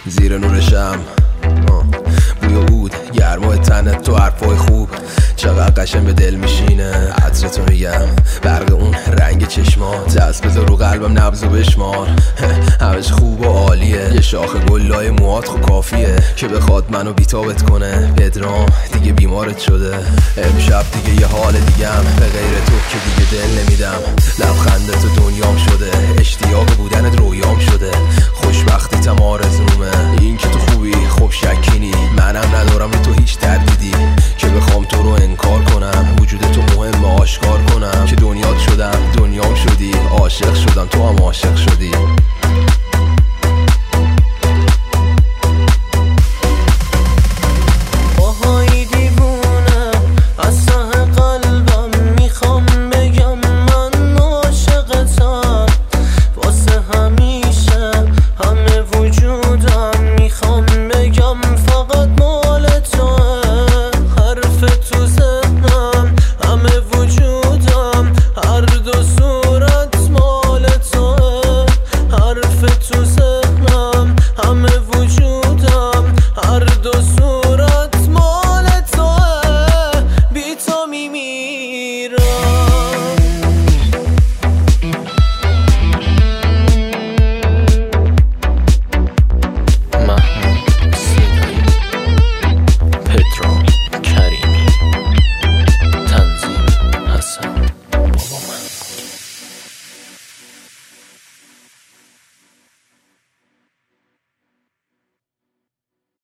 زیر نور شم بوی عود گرمای تنت تو حرفای خوب چقدر قشنگ به دل میشینه. عطرتو میگم برق اون رنگ چشمات دست بذار رو قلبم نبضو بشمار. همش خوب و عالیه یه شاخ گلای موهات خب کافیه که بخواد منو بیتابت کنه. پدرام دیگه بیمارت شده امشب دیگه یه حال دیگم به غیر تو که دیگه دل نمیدم. لبخندت تو دنیام شده اشتیاق بودنت رویام شده.